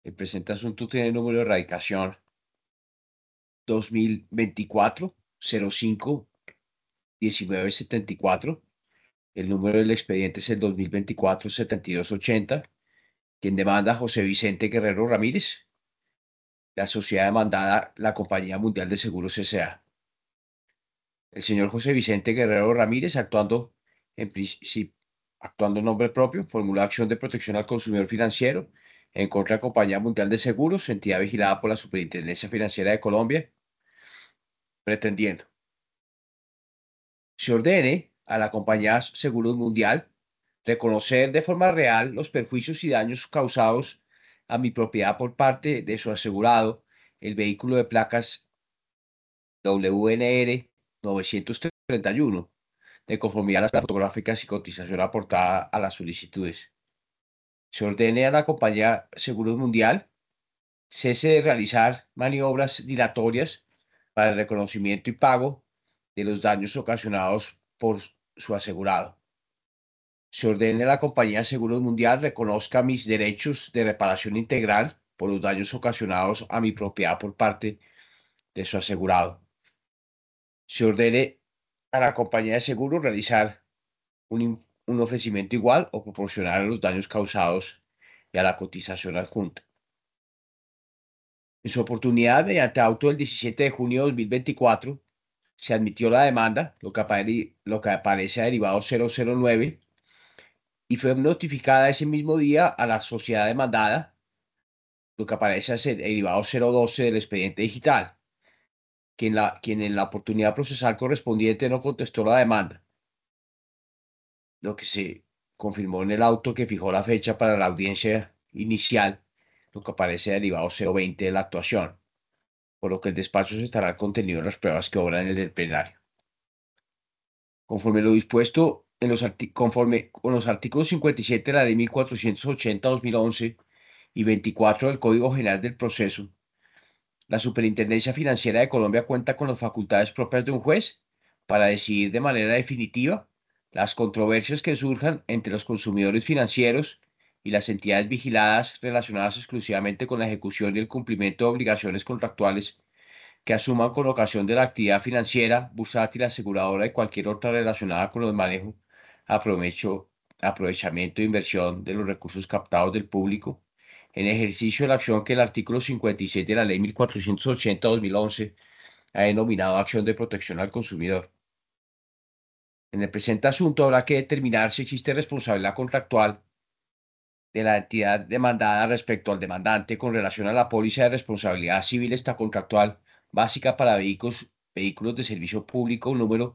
El presente asunto tiene el número de erradicación 2024-05-1974. El número del expediente es el 2024-7280. Quien demanda: José Vicente Guerrero Ramírez. La sociedad demandada: la Compañía Mundial de Seguros S.A. El señor José Vicente Guerrero Ramírez, actuando en nombre propio, formuló acción de protección al consumidor financiero en contra de la Compañía Mundial de Seguros, entidad vigilada por la Superintendencia Financiera de Colombia, pretendiendo: se ordene a la Compañía Seguros Mundial reconocer de forma real los perjuicios y daños causados a mi propiedad por parte de su asegurado, el vehículo de placas WNR 931, de conformidad a las pruebas fotográficas y cotización aportada a las solicitudes. Se ordene a la Compañía Seguros Mundial cese de realizar maniobras dilatorias para el reconocimiento y pago de los daños ocasionados por su asegurado. Se ordene a la Compañía Seguros Mundial reconozca mis derechos de reparación integral por los daños ocasionados a mi propiedad por parte de su asegurado. Se ordene a la Compañía de Seguros realizar un ofrecimiento igual o proporcional a los daños causados y a la cotización adjunta. En su oportunidad, mediante auto del 17 de junio de 2024, se admitió la demanda, lo que aparece a derivado 009, y fue notificada ese mismo día a la sociedad demandada, lo que aparece a ser derivado 012 del expediente digital, quien en la oportunidad procesal correspondiente no contestó la demanda, lo que se confirmó en el auto que fijó la fecha para la audiencia inicial, lo que aparece derivado 020 de la actuación, por lo que el despacho se estará contenido en las pruebas que obran en el plenario. Conforme lo dispuesto conforme con los artículos 57 de la Ley 1480/2011 y 24 del Código General del Proceso, la Superintendencia Financiera de Colombia cuenta con las facultades propias de un juez para decidir de manera definitiva las controversias que surjan entre los consumidores financieros y las entidades vigiladas relacionadas exclusivamente con la ejecución y el cumplimiento de obligaciones contractuales que asuman con ocasión de la actividad financiera, bursátil, aseguradora y cualquier otra relacionada con el manejo, aprovecho, aprovechamiento e inversión de los recursos captados del público, en ejercicio de la acción que el artículo 56 de la Ley 1480/2011 ha denominado acción de protección al consumidor. En el presente asunto habrá que determinar si existe responsabilidad contractual de la entidad demandada respecto al demandante con relación a la póliza de responsabilidad civil extracontractual básica para vehículos de servicio público número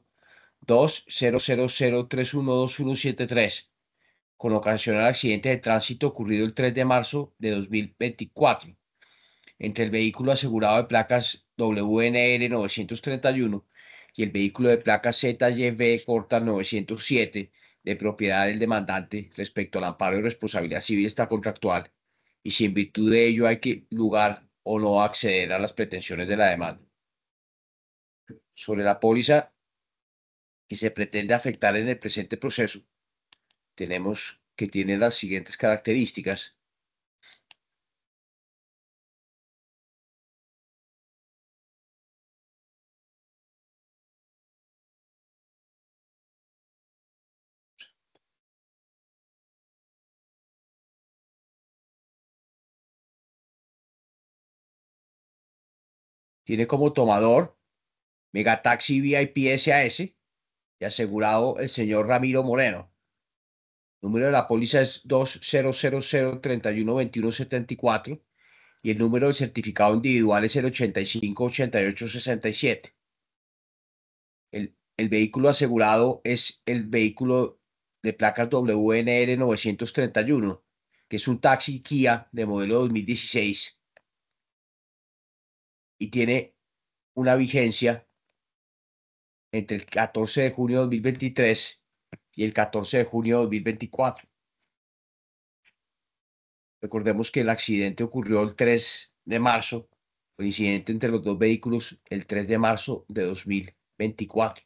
20003122173, con ocasión al accidente de tránsito ocurrido el 3 de marzo de 2024 entre el vehículo asegurado de placas WNR 931 y el vehículo de placas ZYV corta 907, de propiedad del demandante, respecto al amparo de responsabilidad civil extracontractual, y si en virtud de ello hay que lugar o no acceder a las pretensiones de la demanda. Sobre la póliza que se pretende afectar en el presente proceso, tenemos que tiene las siguientes características. Tiene como tomador Megataxi VIP SAS y asegurado el señor Ramiro Moreno. El número de la póliza es 2000312174 y el número del certificado individual es el 858867. El vehículo asegurado es el vehículo de placas WNR 931, que es un taxi Kia de modelo 2016 y tiene una vigencia entre el 14 de junio de 2023 y el 14 de junio de 2024. Recordemos que el accidente ocurrió el 3 de marzo, el incidente entre los dos vehículos el 3 de marzo de 2024.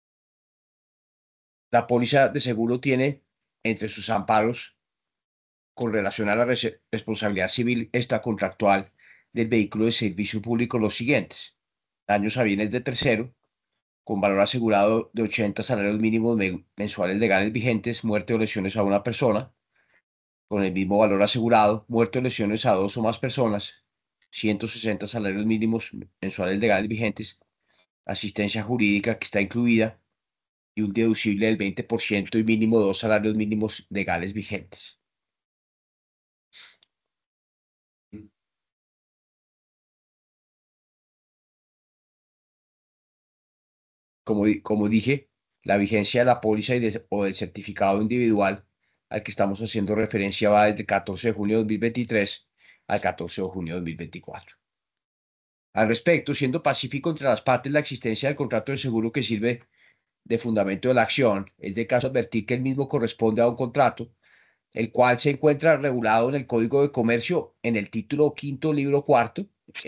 La póliza de seguro tiene entre sus amparos con relación a la responsabilidad civil extracontractual del vehículo de servicio público los siguientes: daños a bienes de tercero, con valor asegurado de 80 salarios mínimos mensuales legales vigentes, muerte o lesiones a una persona, con el mismo valor asegurado, muerte o lesiones a dos o más personas, 160 salarios mínimos mensuales legales vigentes, asistencia jurídica que está incluida y un deducible del 20% y mínimo dos salarios mínimos legales vigentes. Como dije, la vigencia de la póliza o del certificado individual al que estamos haciendo referencia va desde 14 de junio de 2023 al 14 de junio de 2024. Al respecto, siendo pacífico entre las partes la existencia del contrato de seguro que sirve de fundamento de la acción, es de caso advertir que el mismo corresponde a un contrato, el cual se encuentra regulado en el Código de Comercio en el título quinto, libro cuarto,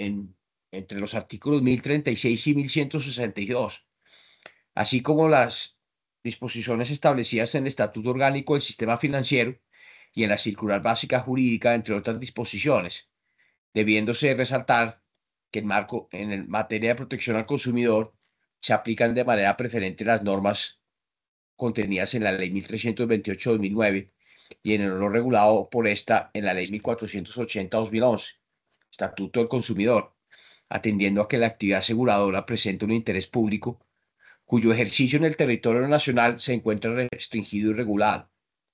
entre los artículos 1036 y 1162, así como las disposiciones establecidas en el Estatuto Orgánico del Sistema Financiero y en la Circular Básica Jurídica, entre otras disposiciones, debiéndose resaltar que en materia de protección al consumidor se aplican de manera preferente las normas contenidas en la Ley 1328/2009 y en lo regulado por esta en la Ley 1480/2011, Estatuto del Consumidor, atendiendo a que la actividad aseguradora presenta un interés público cuyo ejercicio en el territorio nacional se encuentra restringido y regulado,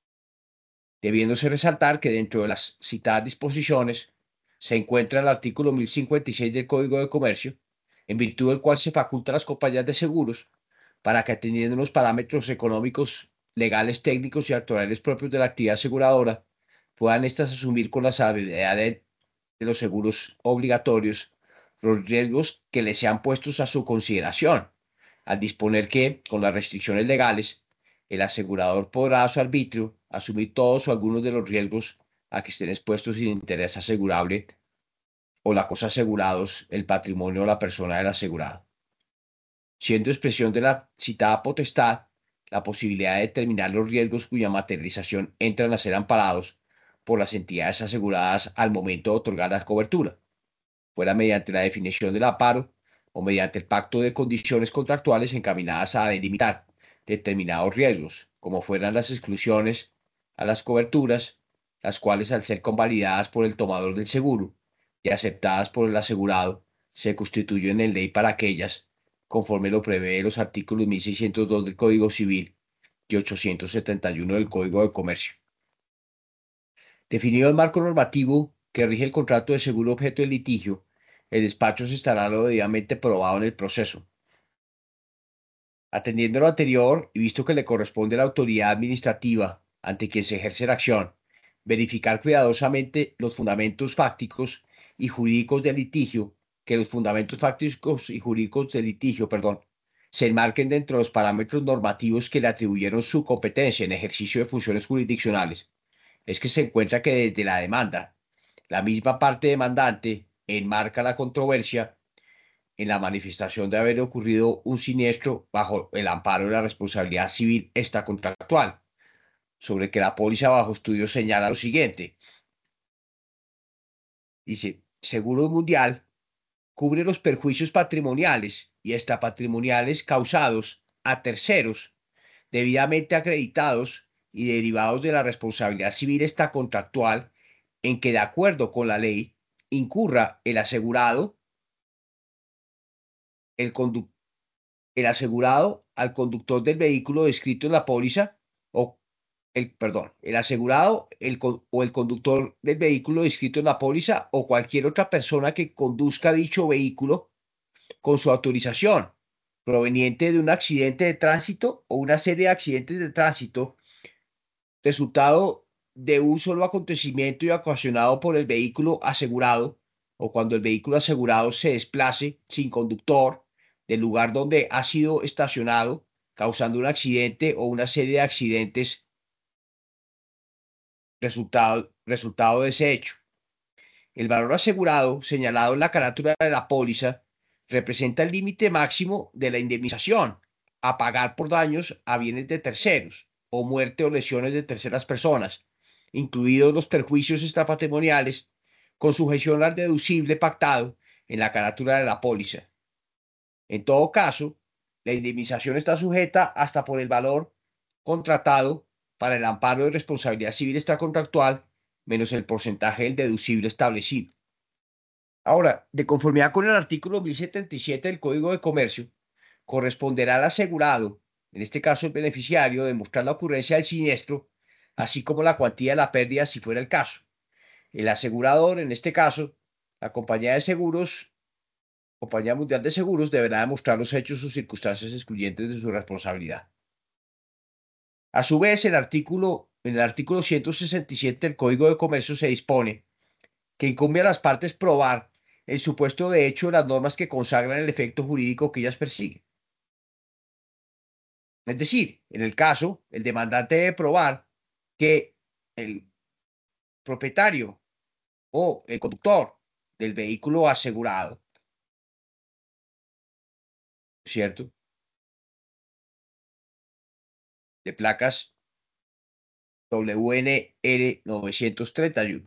debiéndose resaltar que dentro de las citadas disposiciones se encuentra el artículo 1056 del Código de Comercio, en virtud del cual se faculta a las compañías de seguros para que, atendiendo los parámetros económicos, legales, técnicos y actuariales propios de la actividad aseguradora, puedan éstas asumir con la salvedad de los seguros obligatorios los riesgos que les sean puestos a su consideración, al disponer que, con las restricciones legales, el asegurador podrá a su arbitrio asumir todos o algunos de los riesgos a que estén expuestos sin interés asegurable o la cosa asegurados, el patrimonio o la persona del asegurado, siendo expresión de la citada potestad la posibilidad de determinar los riesgos cuya materialización entran a ser amparados por las entidades aseguradas al momento de otorgar la cobertura, fuera mediante la definición del amparo o mediante el pacto de condiciones contractuales encaminadas a delimitar determinados riesgos, como fueran las exclusiones a las coberturas, las cuales, al ser convalidadas por el tomador del seguro y aceptadas por el asegurado, se constituyen en ley para aquellas, conforme lo prevé los artículos 1602 del Código Civil y 871 del Código de Comercio. Definido el marco normativo que rige el contrato de seguro objeto de litigio, el despacho se estará lo debidamente probado en el proceso. Atendiendo lo anterior y visto que le corresponde a la autoridad administrativa ante quien se ejerce la acción verificar cuidadosamente los fundamentos fácticos y jurídicos del litigio, que los fundamentos fácticos y jurídicos del litigio, perdón, se enmarquen dentro de los parámetros normativos que le atribuyeron su competencia en ejercicio de funciones jurisdiccionales, es que se encuentra que desde la demanda, la misma parte demandante enmarca la controversia en la manifestación de haber ocurrido un siniestro bajo el amparo de la responsabilidad civil extracontractual, sobre que la póliza bajo estudio señala lo siguiente. Dice: Seguro Mundial cubre los perjuicios patrimoniales y extrapatrimoniales causados a terceros debidamente acreditados y derivados de la responsabilidad civil extracontractual en que, de acuerdo con la ley, incurra el asegurado, el, condu el asegurado al conductor del vehículo descrito en la póliza o el asegurado o el conductor del vehículo descrito en la póliza o cualquier otra persona que conduzca dicho vehículo con su autorización, proveniente de un accidente de tránsito o una serie de accidentes de tránsito, resultado de un solo acontecimiento y ocasionado por el vehículo asegurado, o cuando el vehículo asegurado se desplace sin conductor del lugar donde ha sido estacionado, causando un accidente o una serie de accidentes resultado de ese hecho. El valor asegurado señalado en la carátula de la póliza representa el límite máximo de la indemnización a pagar por daños a bienes de terceros o muerte o lesiones de terceras personas, incluidos los perjuicios extrapatrimoniales, con sujeción al deducible pactado en la carátula de la póliza. En todo caso, la indemnización está sujeta hasta por el valor contratado para el amparo de responsabilidad civil extracontractual menos el porcentaje del deducible establecido. Ahora, de conformidad con el artículo 1077 del Código de Comercio, corresponderá al asegurado, en este caso el beneficiario, demostrar la ocurrencia del siniestro, así como la cuantía de la pérdida si fuera el caso. El asegurador, en este caso, la compañía de seguros, Compañía Mundial de Seguros, deberá demostrar los hechos o circunstancias excluyentes de su responsabilidad. A su vez, en el artículo 167 del Código de Comercio se dispone que incumbe a las partes probar el supuesto de hecho de las normas que consagran el efecto jurídico que ellas persiguen. Es decir, en el caso, el demandante debe probar que el propietario o el conductor del vehículo asegurado, ¿cierto? De placas WNR 931.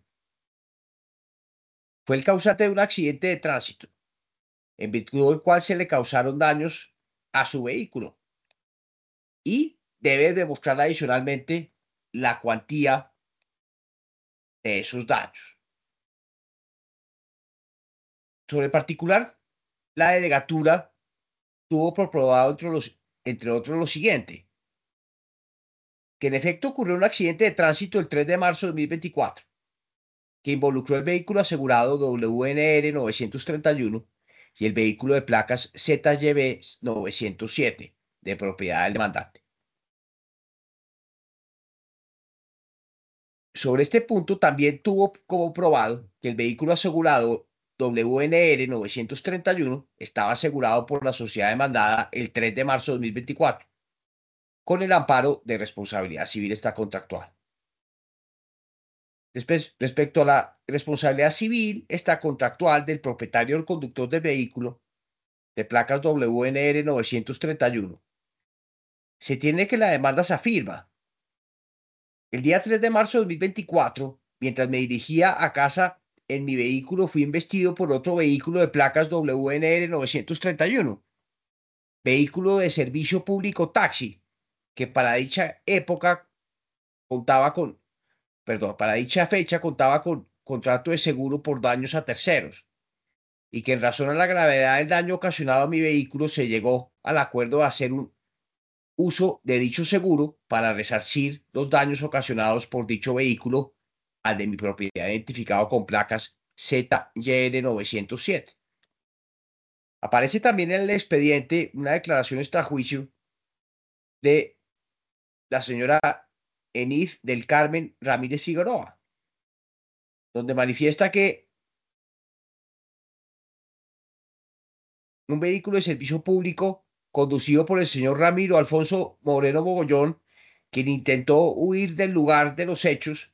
Fue el causante de un accidente de tránsito, en virtud del cual se le causaron daños a su vehículo y debe demostrar adicionalmente la cuantía de esos daños. Sobre el particular, la delegatura tuvo por probado entre otros lo siguiente: que en efecto ocurrió un accidente de tránsito el 3 de marzo de 2024, que involucró el vehículo asegurado WNR 931 y el vehículo de placas ZYB 907, de propiedad del demandante. Sobre este punto también tuvo como probado que el vehículo asegurado WNR 931 estaba asegurado por la sociedad demandada el 3 de marzo de 2024, con el amparo de responsabilidad civil extracontractual. Respecto a la responsabilidad civil extracontractual del propietario o el conductor del vehículo de placas WNR 931, se tiene que la demanda se afirma. El día 3 de marzo de 2024, mientras me dirigía a casa en mi vehículo, fui embestido por otro vehículo de placas WNR 931, vehículo de servicio público taxi, que para dicha época contaba con, para dicha fecha contaba con contrato de seguro por daños a terceros, y que en razón a la gravedad del daño ocasionado a mi vehículo se llegó al acuerdo de hacer un uso de dicho seguro para resarcir los daños ocasionados por dicho vehículo al de mi propiedad identificado con placas ZYN 907. Aparece también en el expediente una declaración extrajuicio de la señora Eniz del Carmen Ramírez Figueroa, donde manifiesta que un vehículo de servicio público conducido por el señor Ramiro Alfonso Moreno Mogollón, quien intentó huir del lugar de los hechos,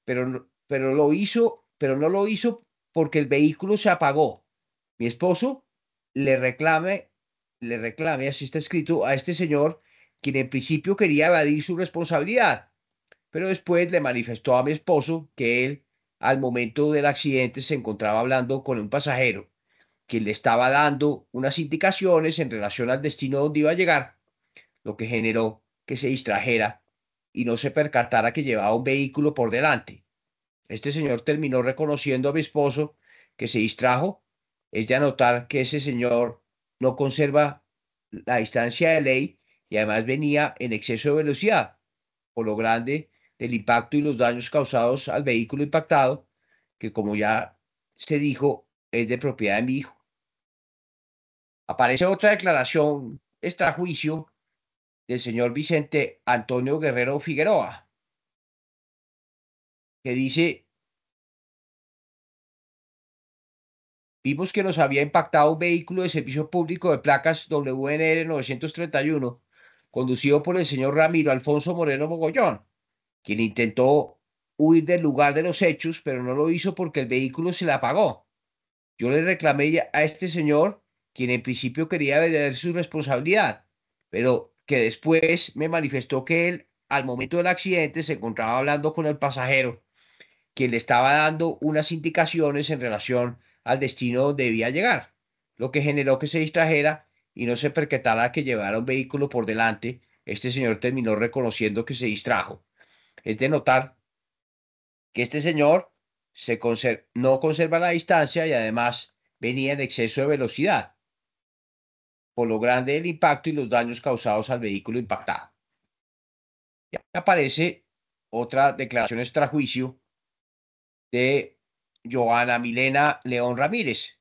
pero no lo hizo porque el vehículo se apagó. Mi esposo le reclame, le reclame, así está escrito, a este señor, quien en principio quería evadir su responsabilidad, pero después le manifestó a mi esposo que él, al momento del accidente, se encontraba hablando con un pasajero quien le estaba dando unas indicaciones en relación al destino donde iba a llegar, lo que generó que se distrajera y no se percatara que llevaba un vehículo por delante. Este señor terminó reconociendo a mi esposo que se distrajo. Es de anotar que ese señor no conserva la distancia de ley y además venía en exceso de velocidad, por lo grande del impacto y los daños causados al vehículo impactado, que como ya se dijo, es de propiedad de mi hijo. Aparece otra declaración extrajuicio del señor Vicente Antonio Guerrero Figueroa, que dice: vimos que nos había impactado un vehículo de servicio público de placas WNR 931, conducido por el señor Ramiro Alfonso Moreno Mogollón, quien intentó huir del lugar de los hechos, pero no lo hizo porque el vehículo se le apagó. Yo le reclamé a este señor, quien en principio quería evadir su responsabilidad, pero que después me manifestó que él, al momento del accidente se encontraba hablando con el pasajero, quien le estaba dando unas indicaciones en relación al destino donde debía llegar, lo que generó que se distrajera y no se percatara que llevara un vehículo por delante. Este señor terminó reconociendo que se distrajo. Es de notar que este señor no conserva la distancia y además venía en exceso de velocidad, por lo grande del impacto y los daños causados al vehículo impactado. Y aparece otra declaración extrajuicio de Joana Milena León Ramírez,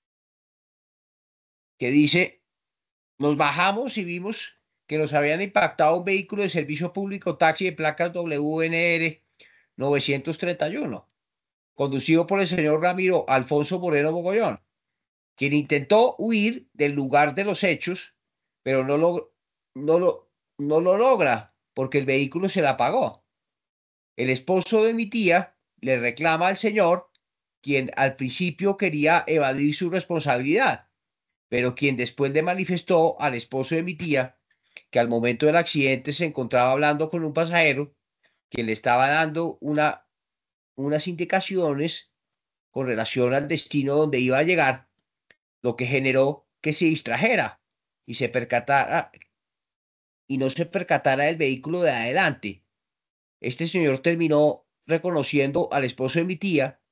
que dice: nos bajamos y vimos que nos habían impactado un vehículo de servicio público taxi de placas WNR 931, conducido por el señor Ramiro Alfonso Moreno Mogollón, quien intentó huir del lugar de los hechos, pero no lo, no lo logra porque el vehículo se le apagó. El esposo de mi tía le reclama al señor, quien al principio quería evadir su responsabilidad, pero quien después le manifestó al esposo de mi tía que al momento del accidente se encontraba hablando con un pasajero que le estaba dando unas indicaciones con relación al destino donde iba a llegar, lo que generó que se distrajera y se percatara y no se percatara del vehículo de adelante. Este señor terminó reconociendo al esposo de mi tía,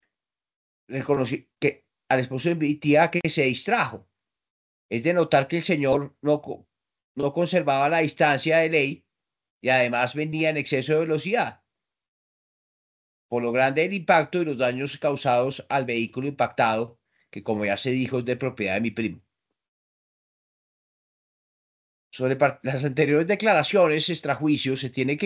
que al esposo de mi tía que se distrajo. Es de notar que el señor no conservaba la distancia de ley y además venía en exceso de velocidad, por lo grande del impacto y los daños causados al vehículo impactado, que como ya se dijo es de propiedad de mi primo. Sobre las anteriores declaraciones extrajuicio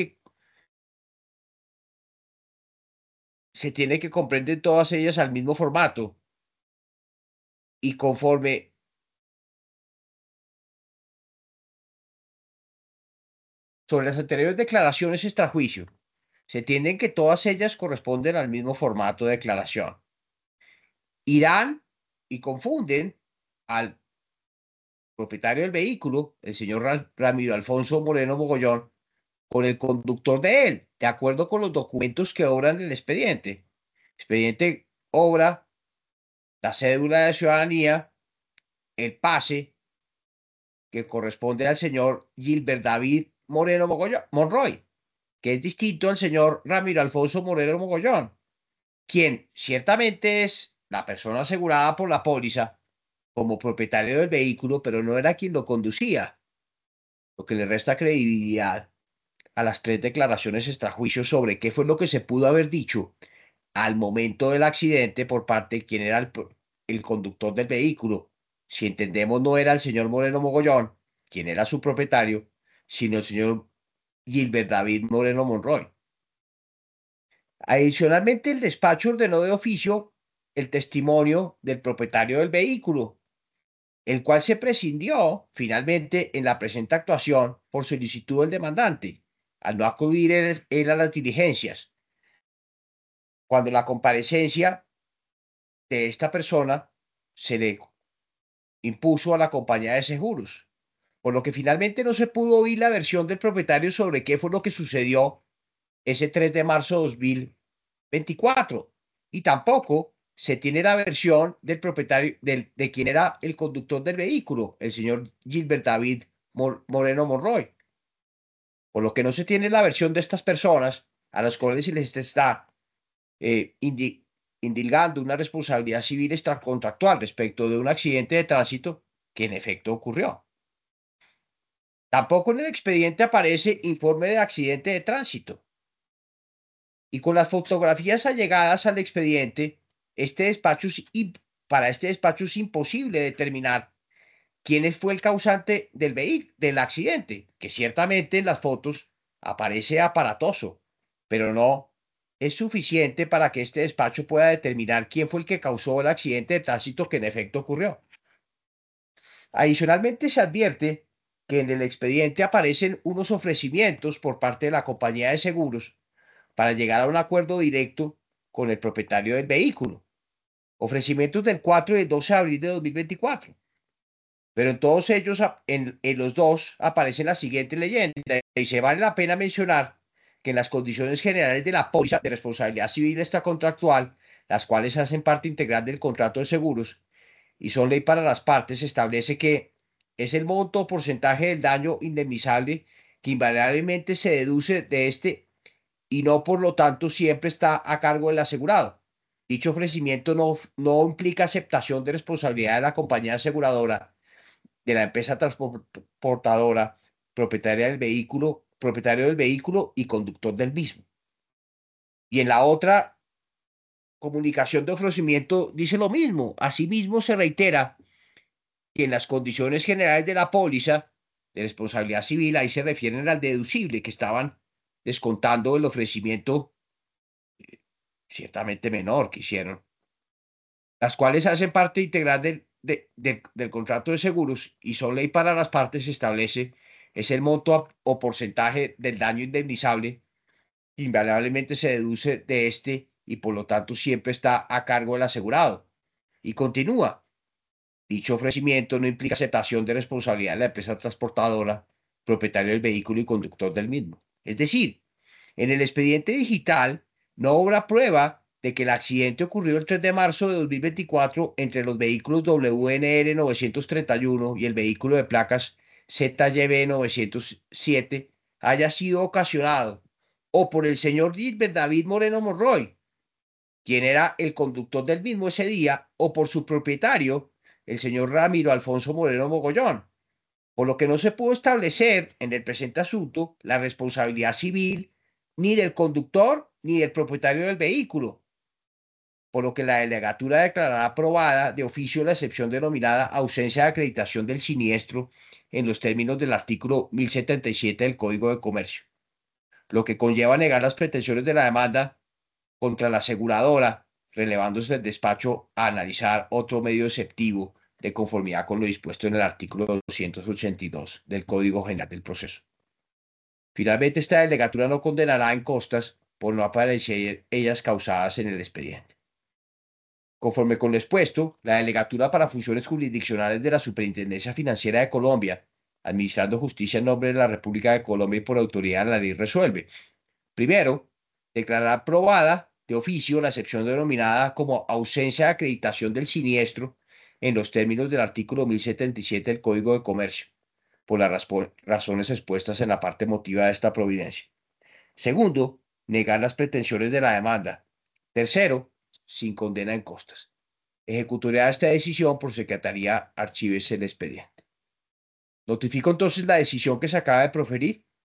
se tiene que comprender todas ellas al mismo formato y conforme sobre las anteriores declaraciones extrajuicio, se entienden que todas ellas corresponden al mismo formato de declaración. Irán y confunden al propietario del vehículo, el señor Ramiro Alfonso Moreno Mogollón, con el conductor de él, de acuerdo con los documentos que obran el expediente. El expediente obra la cédula de ciudadanía, el pase, que corresponde al señor Gilbert David Moreno Monroy, que es distinto al señor Ramiro Alfonso Moreno Mogollón, quien ciertamente es la persona asegurada por la póliza como propietario del vehículo, pero no era quien lo conducía, lo que le resta credibilidad a las tres declaraciones extrajuicio sobre qué fue lo que se pudo haber dicho al momento del accidente por parte de quien era el conductor del vehículo. Si entendemos, no era el señor Moreno Mogollón, quien era su propietario, sino el señor Gilbert David Moreno Monroy. Adicionalmente, el despacho ordenó de oficio el testimonio del propietario del vehículo, el cual se prescindió finalmente en la presente actuación por solicitud del demandante, al no acudir él a las diligencias, cuando la comparecencia de esta persona se le impuso a la compañía de seguros, por lo que finalmente no se pudo oír la versión del propietario sobre qué fue lo que sucedió ese 3 de marzo de 2024, y tampoco se tiene la versión del propietario, de quien era el conductor del vehículo, el señor Gilbert David Moreno Monroy, por lo que no se tiene la versión de estas personas a las cuales se les está eh, indilgando una responsabilidad civil extracontractual respecto de un accidente de tránsito que en efecto ocurrió. Tampoco en el expediente aparece informe de accidente de tránsito. Y con las fotografías allegadas al expediente, para este despacho es imposible determinar quién fue el causante del accidente, que ciertamente en las fotos aparece aparatoso, pero no es suficiente para que este despacho pueda determinar quién fue el que causó el accidente de tránsito que en efecto ocurrió. Adicionalmente, se advierte que en el expediente aparecen unos ofrecimientos por parte de la compañía de seguros para llegar a un acuerdo directo con el propietario del vehículo. Ofrecimientos del 4 y el 12 de abril de 2024. Pero en todos ellos, en los dos, aparece la siguiente leyenda, y se vale la pena mencionar que en las condiciones generales de la póliza de responsabilidad civil extracontractual, las cuales hacen parte integral del contrato de seguros y son ley para las partes, se establece que es el monto o porcentaje del daño indemnizable que invariablemente se deduce de este y no por lo tanto siempre está a cargo del asegurado. Dicho ofrecimiento no implica aceptación de responsabilidad de la compañía aseguradora, de la empresa transportadora, propietario del vehículo y conductor del mismo. Y en la otra comunicación de ofrecimiento dice lo mismo. Asimismo, se reitera que en las condiciones generales de la póliza de responsabilidad civil, ahí se refieren al deducible que estaban descontando el ofrecimiento ciertamente menor que hicieron, las cuales hacen parte integral del contrato de seguros y son ley para las partes, se establece es el monto o porcentaje del daño indemnizable, invariablemente se deduce de este y por lo tanto siempre está a cargo del asegurado. Y continúa, dicho ofrecimiento no implica aceptación de responsabilidad de la empresa transportadora, propietario del vehículo y conductor del mismo. Es decir, en el expediente digital no habrá prueba de que el accidente ocurrió el 3 de marzo de 2024 entre los vehículos WNR 931 y el vehículo de placas ZYB 907 haya sido ocasionado o por el señor Gilbert David Moreno Monroy, quien era el conductor del mismo ese día, o por su propietario, el señor Ramiro Alfonso Moreno Mogollón, por lo que no se pudo establecer en el presente asunto la responsabilidad civil ni del conductor ni del propietario del vehículo, por lo que la delegatura declarará aprobada de oficio la excepción denominada ausencia de acreditación del siniestro en los términos del artículo 1077 del Código de Comercio, lo que conlleva negar las pretensiones de la demanda contra la aseguradora, relevándose el despacho a analizar otro medio exceptivo de conformidad con lo dispuesto en el artículo 282 del Código General del Proceso. Finalmente, esta delegatura no condenará en costas por no aparecer ellas causadas en el expediente. Conforme con lo expuesto, la delegatura para funciones jurisdiccionales de la Superintendencia Financiera de Colombia, administrando justicia en nombre de la República de Colombia y por autoridad de la ley, resuelve. Primero, declarar aprobada de oficio la excepción denominada como ausencia de acreditación del siniestro en los términos del artículo 1077 del Código de Comercio, por las razones expuestas en la parte motiva de esta providencia. Segundo, negar las pretensiones de la demanda. Tercero, sin condena en costas. Ejecutoría esta decisión por secretaría archívese el expediente. Notifico entonces la decisión que se acaba de proferir